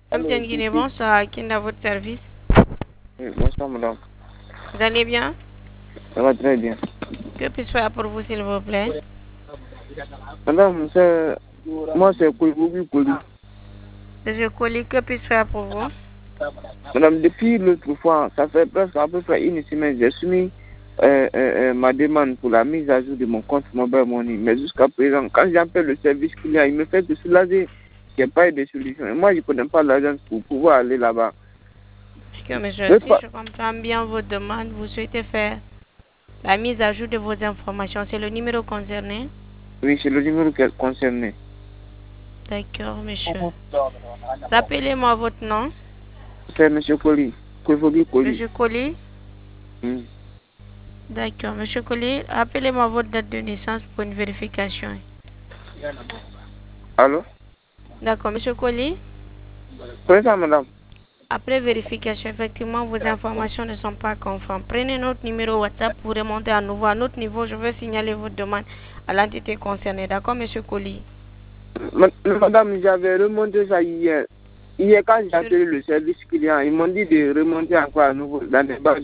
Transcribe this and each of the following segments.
MTN Guinée, bonsoir. Qui est à votre service? Oui, bonsoir, madame. Vous allez bien? Ça va très bien. Que puis-je faire pour vous, s'il vous plaît? Madame, moi, c'est Kouiboubi Kouli. Monsieur Colli, que puis-je faire pour vous? Madame, depuis l'autre fois, ça fait presque à peu près une semaine, j'ai soumis ma demande pour la mise à jour de mon compte Mobile Money. Mais jusqu'à présent, quand j'appelle le service client, il me fait de soulager. Il n'y a pas eu de solution. Et moi, je ne connais pas l'agence pour pouvoir aller là-bas. Puisque, monsieur, si je comprends bien votre demande, vous souhaitez faire la mise à jour de vos informations. C'est le numéro concerné? Oui, c'est le numéro qui est concerné. D'accord, monsieur. Rappelez-moi votre nom. C'est M. Koli. Kouiboubi Koli. Monsieur Colli? Mm. D'accord, monsieur Colli, rappelez-moi votre date de naissance pour une vérification. Allô? D'accord, monsieur Colli? Prenez ça, madame. Après vérification, effectivement, vos informations ne sont pas conformes. Prenez notre numéro WhatsApp pour remonter à nouveau à notre niveau. Je vais signaler votre demande à l'entité concernée. D'accord, monsieur Colli? Madame, j'avais remonté ça hier. Hier, quand j'ai appelé le service client, ils m'ont dit de remonter encore à nouveau dans les barres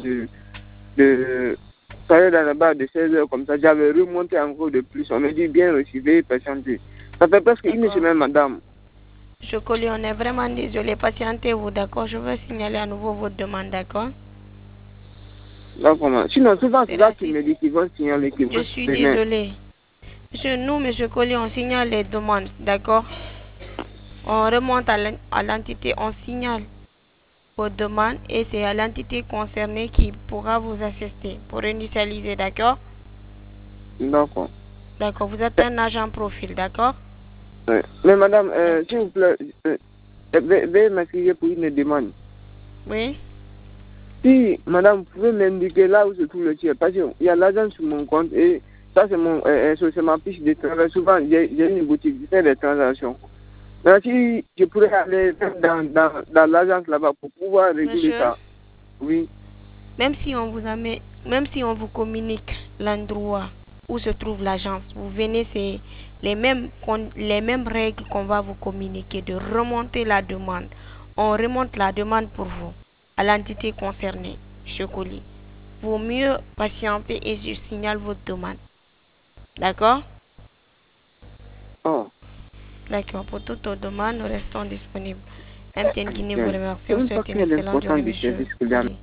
dans les barres de 16 heures comme ça. J'avais remonté encore de plus. On me dit bien reçu, veuillez patienter. Ça fait presque une semaine, madame. Monsieur Colli, on est vraiment désolé. Patientez-vous, d'accord? Je vais signaler à nouveau votre demande, d'accord? D'accord, sinon, souvent, c'est là qui me dit qu'ils vont signaler. Je suis désolé. Monsieur Colli, on signale les demandes, d'accord? On remonte à l'entité, on signale vos demandes et c'est à l'entité concernée qui pourra vous assister pour initialiser, d'accord? D'accord. D'accord, vous êtes un agent profil, d'accord? Oui. Mais madame, s'il vous plaît, veuillez m'excuser pour une demande. Oui? Si, madame, vous pouvez m'indiquer là où se trouve le tiers, parce qu'il y a l'argent sur mon compte et ça, c'est ma fiche de travail. Souvent, j'ai une boutique, je fais des transactions. Mais si je pourrais aller dans l'agence là-bas pour pouvoir réguler ça. Oui. Même si on vous communique l'endroit où se trouve l'agence, vous venez, c'est les mêmes règles qu'on va vous communiquer, de remonter la demande. On remonte la demande pour vous, à l'entité concernée, Monsieur Colli. Vaut mieux patienter et je signale votre demande. D'accord? Oh. D'accord, pour toute autre demande, nous restons disponibles. MTN Guinée vous remercie. C'est On même pas souhaite qu'il une y a excellente l'importance journée, du monsieur service client. Colli.